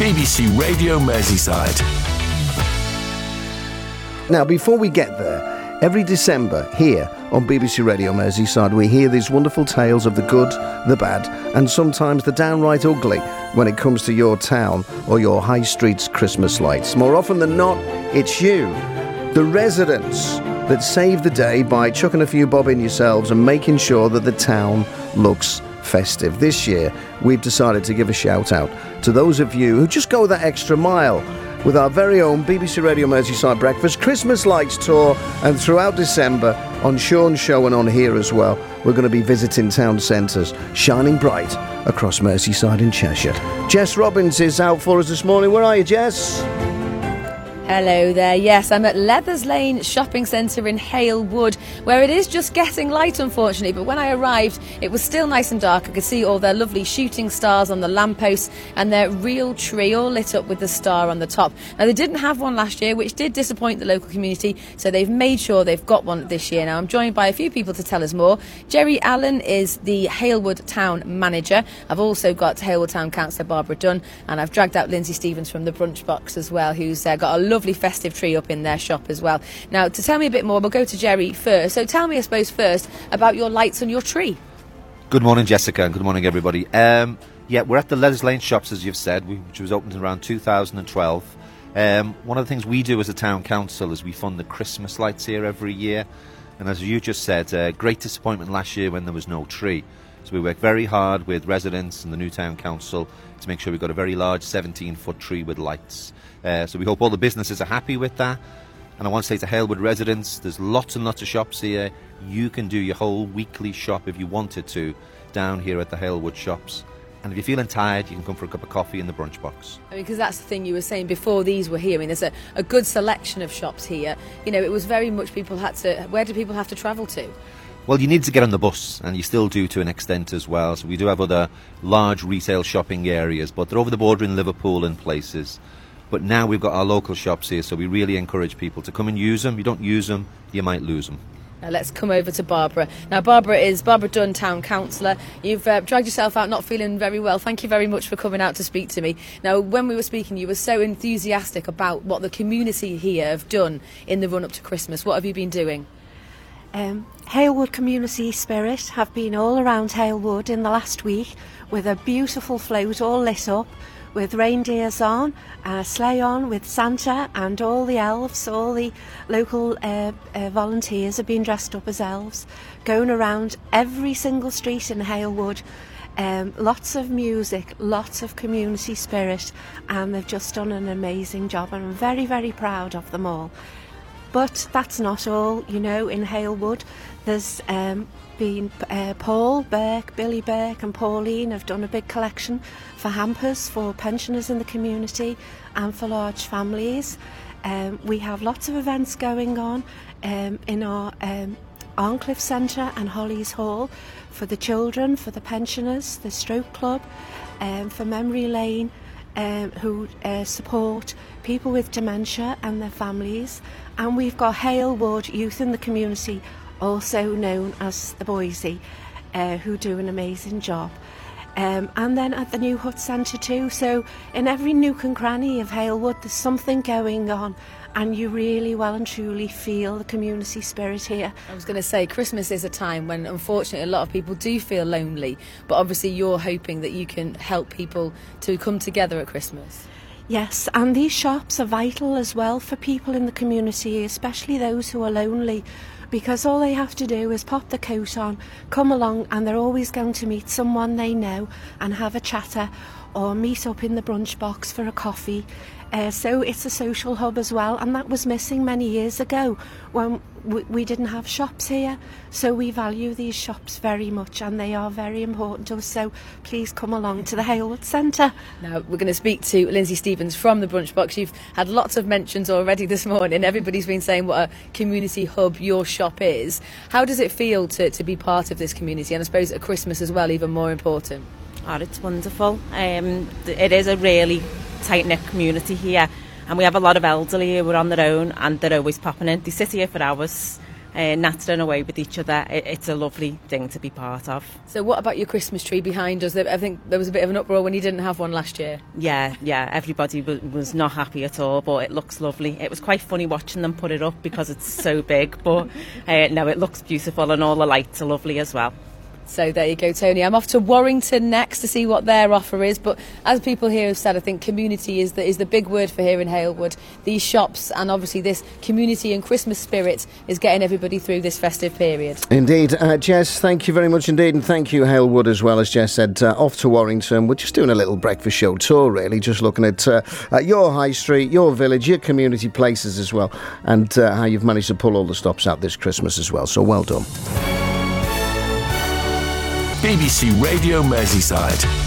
BBC Radio Merseyside. Now, before we get there, every December here on BBC Radio Merseyside, we hear these wonderful tales of the good, the bad, and sometimes the downright ugly when it comes to your town or your high street's Christmas lights. More often than not, it's you, the residents, that save the day by chucking a few bob in yourselves and making sure that the town looks festive. This year, we've decided to give a shout out to those of you who just go that extra mile with our very own BBC Radio Merseyside Breakfast Christmas Lights Tour, and throughout December on Sean's show and on here as well, we're going to be visiting town centres, shining bright across Merseyside and Cheshire. Jess Robbins is out for us this morning. Where are you, Jess? Hello there. Yes, I'm at Leathers Lane Shopping Centre in Hale Wood, where it is just getting light, unfortunately. But when I arrived, it was still nice and dark. I could see all their lovely shooting stars on the lampposts and their real tree all lit up with the star on the top. Now, they didn't have one last year, which did disappoint the local community, so they've made sure they've got one this year. Now, I'm joined by a few people to tell us more. Jerry Allen is the Hale Wood Town Manager. I've also got Hale Wood Town Councillor Barbara Dunn, and I've dragged out Lindsay Stevens from the Brunch Box as well, who's got a lovely festive tree up in their shop as well. Now, to tell me a bit more, we'll go to Jerry first. So tell me, I suppose, first about your lights on your tree. Good morning, Jessica, and good morning, everybody. Yeah, we're at the Leathers Lane Shops, as you've said, which was opened in around 2012. One of the things we do as a town council is we fund the Christmas lights here every year. And as you just said, great disappointment last year when there was no tree. So we work very hard with residents and the new town council to make sure we've got a very large 17-foot tree with lights. So we hope all the businesses are happy with that. And I want to say to Hale Wood residents, there's lots and lots of shops here. You can do your whole weekly shop if you wanted to down here at the Hale Wood shops. And if you're feeling tired, you can come for a cup of coffee in the Brunch Box. I mean, because that's the thing you were saying before these were here. I mean, there's a good selection of shops here. You know, it was very much people had to... Where do people have to travel to? Well, you need to get on the bus, and you still do to an extent as well. So we do have other large retail shopping areas, but they're over the border in Liverpool and places. But now we've got our local shops here, so we really encourage people to come and use them. If you don't use them, you might lose them. Now let's come over to Barbara. Now, Barbara is Barbara Dunn, Town Councillor. You've dragged yourself out not feeling very well. Thank you very much for coming out to speak to me. Now, when we were speaking, you were so enthusiastic about what the community here have done in the run-up to Christmas. What have you been doing? Hale Wood Community Spirit have been all around Hale Wood in the last week with a beautiful float all lit up, with reindeers on, sleigh on with Santa and all the elves. All the local volunteers have been dressed up as elves, going around every single street in Hale Wood. Lots of music, lots of community spirit, and they've just done an amazing job, and I'm very, very proud of them all. But that's not all, you know. In Hale Wood there's been Paul Burke, Billy Burke and Pauline have done a big collection for hampers for pensioners in the community and for large families. We have lots of events going on in our Arncliffe Centre and Holly's Hall for the children, for the pensioners, the Stroke Club, for Memory Lane, who support people with dementia and their families. And we've got Hale Wood Youth in the Community, also known as the Boise, who do an amazing job. And then at the New Hut Centre too. So in every nook and cranny of Hale Wood there's something going on, and you really well and truly feel the community spirit here. I was going to say, Christmas is a time when unfortunately a lot of people do feel lonely, but obviously you're hoping that you can help people to come together at Christmas. Yes, and these shops are vital as well for people in the community, especially those who are lonely, because all they have to do is pop the coat on, come along, and they're always going to meet someone they know and have a chatter or meet up in the Brunch Box for a coffee. So it's a social hub as well, and that was missing many years ago when we didn't have shops here. So we value these shops very much, and they are very important to us. So please come along to the Hale Wood Centre. Now we're going to speak to Lindsay Stevens from the Brunch Box. You've had lots of mentions already this morning. Everybody's been saying what a community hub your shop is. How does it feel to be part of this community, and I suppose at Christmas as well, even more important? Oh, it's wonderful. It is a really tight-knit community here, and we have a lot of elderly who are on their own, and they're always popping in. They sit here for hours nattering away with each other. It's a lovely thing to be part of. So what about your Christmas tree behind us? I think there was a bit of an uproar when you didn't have one last year. Yeah, everybody was not happy at all, but it looks lovely. It was quite funny watching them put it up because it's so big, but no, it looks beautiful and all the lights are lovely as well. So there you go, Tony. I'm off to Warrington next to see what their offer is. But as people here have said, I think community is the big word for here in Halewood. These shops and obviously this community and Christmas spirit is getting everybody through this festive period. Indeed. Jess, thank you very much indeed. And thank you, Halewood, as well. As Jess said, off to Warrington. We're just doing a little breakfast show tour, really. Just looking at your high street, your village, your community places as well. And how you've managed to pull all the stops out this Christmas as well. So well done. BBC Radio Merseyside.